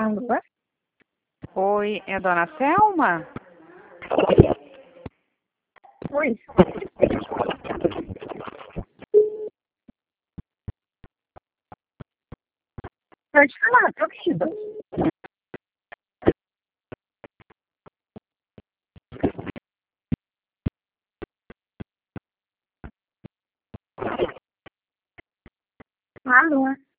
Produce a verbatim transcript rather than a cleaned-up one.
Alô? Oi, é a dona Selma? Oi. Pode falar, tô ouvindo. Alô?